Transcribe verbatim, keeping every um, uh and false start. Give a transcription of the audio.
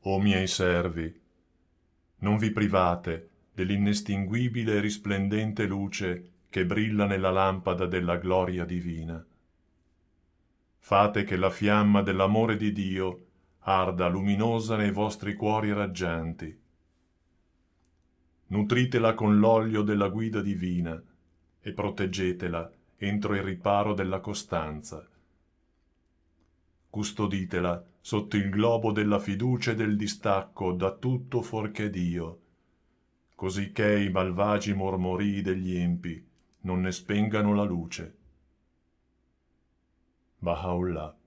O miei servi, non vi private dell'inestinguibile e risplendente luce che brilla nella lampada della gloria divina. Fate che la fiamma dell'amore di Dio arda luminosa nei vostri cuori raggianti. Nutritela con l'olio della guida divina e proteggetela entro il riparo della costanza. Custoditela sotto il globo della fiducia e del distacco da tutto fuorché Dio, cosicché i malvagi mormorii degli empi non ne spengano la luce. Baha'u'llah.